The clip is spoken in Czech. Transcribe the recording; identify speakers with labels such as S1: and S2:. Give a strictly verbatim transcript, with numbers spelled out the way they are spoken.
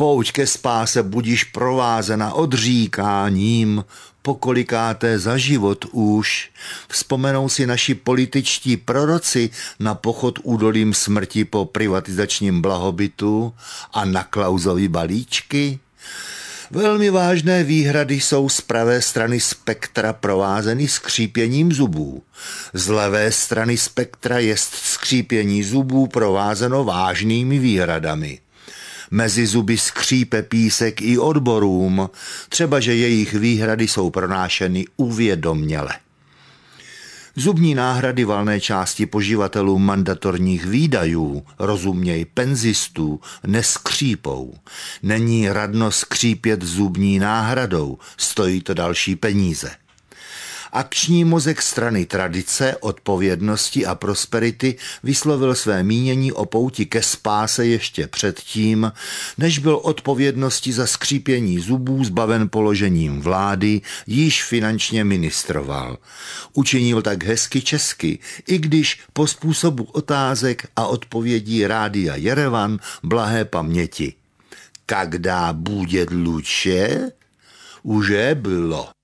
S1: pouť ke spáse budiš provázena odříkáním, pokolikáté za život už. Vzpomenou si naši političtí proroci na pochod údolím smrti po privatizačním blahobytu a na Klausovy balíčky? Velmi vážné výhrady jsou z pravé strany spektra provázeny skřípěním zubů. Z levé strany spektra jest skřípění zubů provázeno vážnými výhradami. Mezi zuby skřípe písek i odborům, třeba že jejich výhrady jsou pronášeny uvědoměle. Zubní náhrady valné části poživatelů mandatorních výdajů, rozuměj penzistů, neskřípou. Není radno skřípět zubní náhradou, stojí to další peníze. Akční mozek strany tradice, odpovědnosti a prosperity vyslovil své mínění o pouti ke spáse ještě předtím, než byl odpovědnosti za skřípění zubů zbaven položením vlády, již finančně ministroval. Učinil tak hezky česky, i když po způsobu otázek a odpovědí rádia Jerevan blahé paměti. Когда будет лучше, уже bylo.